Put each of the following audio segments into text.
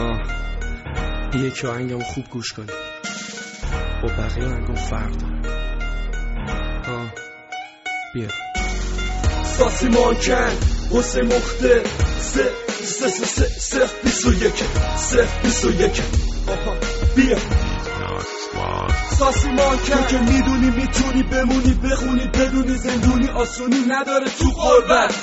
یکی آهنگمو خوب گوش کنی، با بقیه آهنگم فرق داره. بیا ساسی مانکن حسین مخته 021 بیا ساسی مانکن که میدونی میتونی بمونی بخونی بدونی زندونی آسونی نداره تو غربت.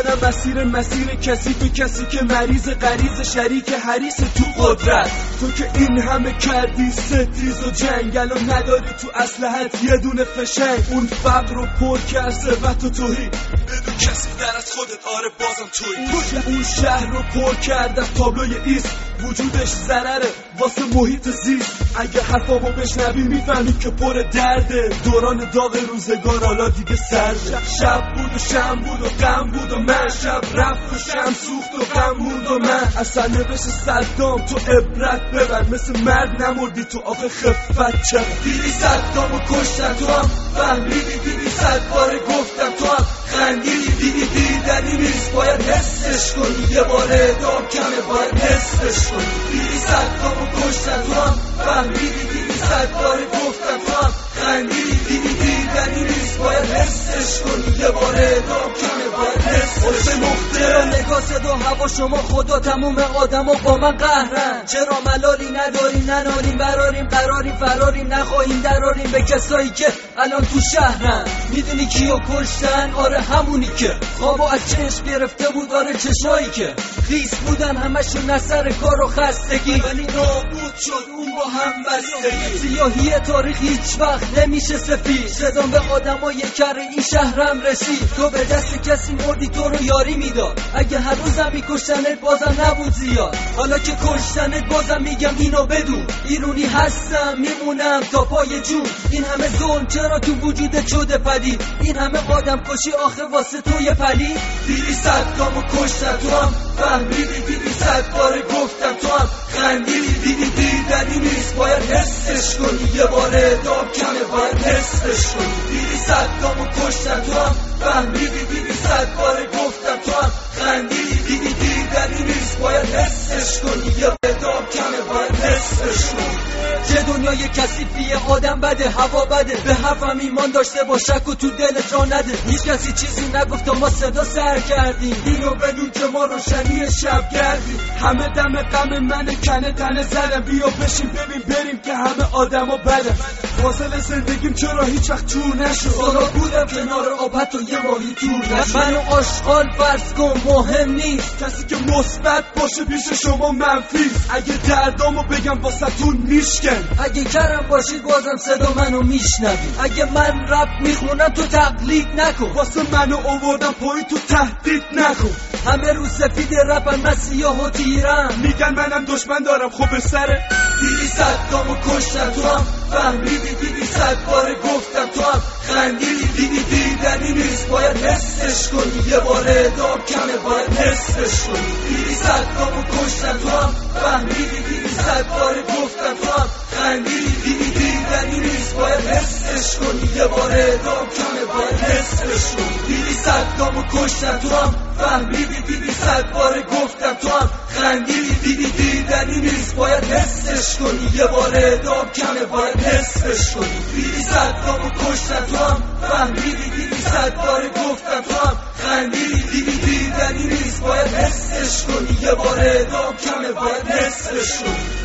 منم مسیر کسی که مریض غریز شریک حریص تو قدرت. تو که این همه کردی ستیز و جنگل و نداری تو اسلحت یه دونه فشنگ. اون فقر رو پر کرد ثروت و توهی بدون کسی در از خودت آره بازم تویی. اون شهر رو پر کرد از تابلوی ایست وجودش ضرره واسه محیط زیست. اگه حرفامو بشنوی میفهمی که پر درده. دوران داغ روزگار حالا دیگه سرده. شب بود و شم بود و غم بود و من شب رفت و شم سوخت و غم موند و من اصلا نوشت صدام تو عبرت ببر مثل مرد نمردی تو آخه خفت چرا. دیدی صدامو کشتن تو هم فهمیدی. دیدی 100 بار گفتم تو هم خندیدی. دیدی دیدنی نیست باید حسش کنی. یه بار اعدام کمه باید حسش کنی. دیدی صدامو کشتن تو هم فهمیدی. دیدی 100 بار گفتم تو هم خندیدی. دیدی دیدنی نیست باید حسش کنی. یه بار اعدام کمه باید حسش کنی. چرا نگاه صدا هوا شما خدا تموم آدم و با من قهرن؟ چرا ملالی نداریم ننالیم براریم قراریم فراریم نخواهیم دراریم به کسایی که الان تو شهرن؟ میدونی کیو کشتن؟ آره همونی که خوابو از چشم گرفته بود. آره چشایی که خیس بودن همشون نصر کار و خستگی ولی نابود شد اون با هم بستگی. سیاهی تاریخ هیچ وقت نمیشه سفید. صدام به آدمای کره این شهرم رسید. تو به دست کسی مردی تو رو یاری میداد. اگه هر روزم میکشتنت بازم نبود زیاد. حالا که کشتنت بازم میگم اینو بدون. ایرونی هستم میمونم تا پای جون. این همه ظلم چرا تو وجودت شده پدید؟ این همه آدم کشی آخه واسه توی پلید؟ دیدی صدامو کشتن تو هم فهمیدی. دیدی 100 بار گفتم تو هم خندیدی. دیدی دیدنی نیست باید حسش کنی. یه بار اعدام کمه باید حسش کنی. دیدی صدامو کشتن تو هم فهمیدی. دیدی 100 بار گفتم تو هم خندیدی. دیدی دیدنی نیست باید حسش کنی. یه بار اعدام کمه باید حسش کنی. چه دنیای کثیفیه آدم بده هوا بده. به حرفم ایمان داشته با شک و تو دلت را نده. هیچ کسی چیزی نگفت ما صدا سر کردیم. اینو بدون که ما روشنی شب گردیم. همه دم غم من کنه تنه زدم. بیا بشین ببین بریم که همه آدما بدن. فاصله زندگیم چرا هیچ وقت جور نشد. سالا بودم کنار آب حتی یه ماهی تور نشد. منو آشغال فرض کن مهم نیست. کسی که مثبت باشه پیش شما منفی. اگه دردامو بگم واسهتون میشکن. اگه کرم باشید بازم صدا منو میشنوید. اگه من رپ میخونم تو تقلید نکن. واسه منو آوردم پایی تو تهدید نکن. همه رو سفید رپن من سیاه و تیرم. میگن منم دشمن دارم خب به سره. دیدی صدامو کشتن تو هم فهمیدی. دیدی 100 بار گفتم تو هم خندیدی. دیدی دیدنی نیست باید حسش کنی. یه بار اعدام کمه باید حسش کنی. دیدی صدامو کشتن تو هم فهمیدی. دیدی 100 بار گفتم تو هم خندیدی. دیدی دیدنی نیست باید حسش کنی. یه بار اعدام کمه باید حسش کنی. دیدی صدامو کشتن تو هم فهمیدی. دیدی 100 بار گفتم تو هم خندیدی. دیدی دیدنی نیست باید حسش کنی. یه بار اعدام کمه باید حسش کنی. دیدی صدامو کشتن تو هم فهمیدی. دیدی 100 بار گفتم تو هم خندیدی. دیدی دیدنی نیست باید حسش کنی. یه بار اعدام کمه باید حسش کنی.